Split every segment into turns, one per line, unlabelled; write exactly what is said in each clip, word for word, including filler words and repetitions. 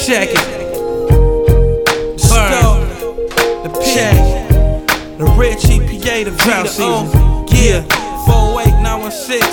Check it. Burn. The check. The rich E P A, the drought season. Yeah. four eight nine one six.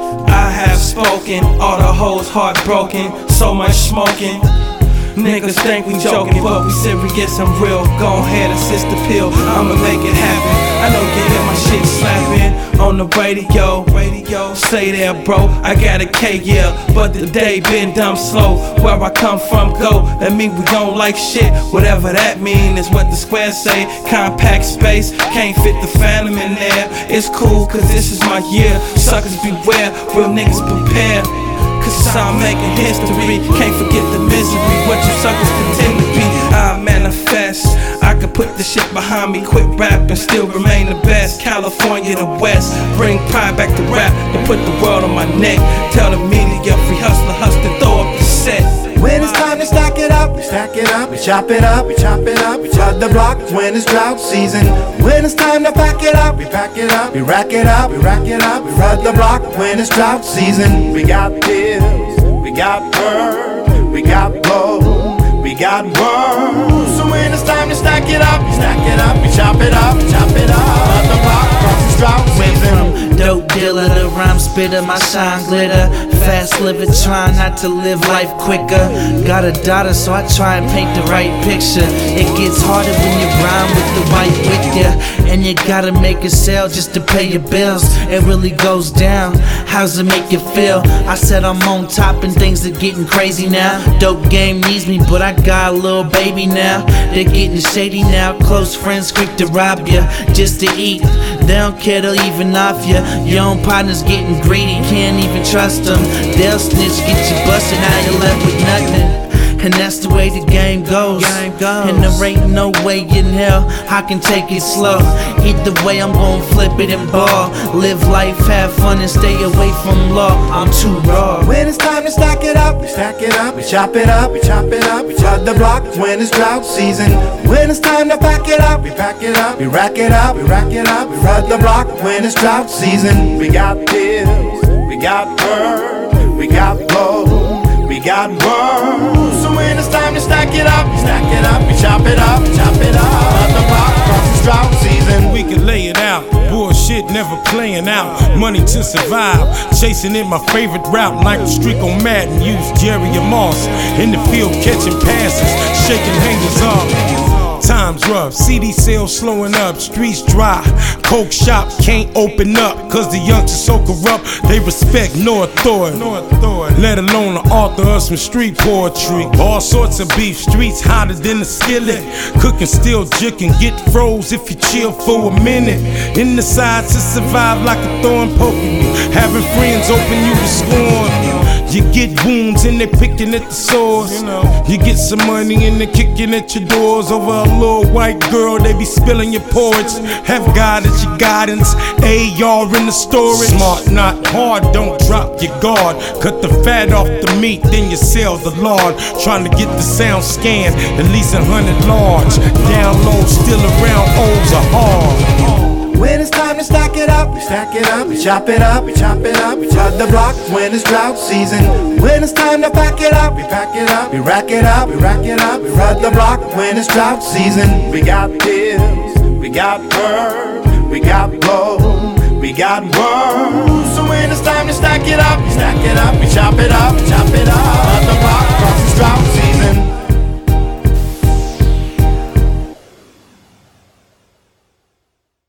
I have spoken. All the hoes heartbroken. So much smoking. Niggas think we joking, but we serious and real. Go ahead, assist the pill, I'ma make it happen. I know you hear my shit slapping on the radio. Radio, say that, bro, I got a K, yeah, but the day been dumb slow. Where I come from, go, that mean we don't like shit. Whatever that mean is what the squares say. Compact space, can't fit the phantom in there. It's cool, cause this is my year. Suckers beware, real niggas prepare. Cause I'm making history, can't forget the misery. What you suckers pretend to be, I manifest. I could put the shit behind me, quit rap and still remain the best. California the West, bring pride back to rap and put the world on my neck. Tell the media, free hustler, hustler, throw up the set.
When it's time to stack it up, we stack it up, we chop it up, we chop it up, we flood the block when it's drought season. When it's time to pack it up, we pack it up, we rack it up, we rack it up, we flood the block when it's drought season. We got pills, we got bird, we got blow, we got worm. So when it's time to stack it up, we stack it up, we chop it up, we chop it up, flood the block across the drought season.
Dope dealer, the rhyme spitter, my shine glitter. Fast living, trying not to live life quicker. Got a daughter, so I try and paint the right picture. It gets harder when you rhyme with the white with ya, and you gotta make a sale just to pay your bills. It really goes down. How's it make you feel? I said I'm on top and things are getting crazy now. Dope game needs me, but I got a little baby now. They're getting shady now. Close friends quick to rob ya just to eat. They don't care, they'll even off ya. Your own partner's getting greedy, can't even trust them. They'll snitch, get you busted, now you're left with nothing. And that's the way the game goes. game goes. And there ain't no way in hell I can take it slow. Either way, I'm gon' flip it and ball. Live life, have fun, and stay away from law. I'm too raw.
When it's time to stack it up, we stack it up, we chop it up, we chop it up, we flood the block when it's drought season. When it's time to pack it up, we pack it up, we rack it up, we rack it up, we flood the block when it's drought season. We got pills, we got bird, we got blow, we got worm. So when it's time to stack it up, we stack it up, we chop it up, we chop it up, flood the block across the drought season.
We can lay it out, bullshit never playing out. Money to survive, chasing it my favorite route. Like the streak on Madden, use Jerry and Moss. In the field catching passes, shaking haters off. Times rough, C D sales slowing up, streets dry. Coke shop can't open up, cause the youngsters so corrupt. They respect no authority, let alone the author of some street poetry. All sorts of beef, streets hotter than the skillet. Cooking still jicking, get froze if you chill for a minute. In the sides to survive like a thorn poking you. Having friends open you to scorn. You get wounds and they picking at the source. You get some money and they kicking at your doors. Over a little white girl, they be spilling your porridge. Have God as your guidance, A R in the storage. Smart, not hard, don't drop your guard. Cut the fat off the meat, then you sell the lard. Trying to get the sound scanned, at least a hundred large. Down low, still around, O's are hard.
When it's time to stack it up, we stack it up, we chop it up, we chop it up, we flood the block when it's drought season. When it's time to pack it up, we pack it up, we rack it up, we rack it up, we flood the block when it's drought season. We got pills, we got bird, we got blow, we got worm. So when it's time to stack it up, we stack it up, we chop it up, we chop it up.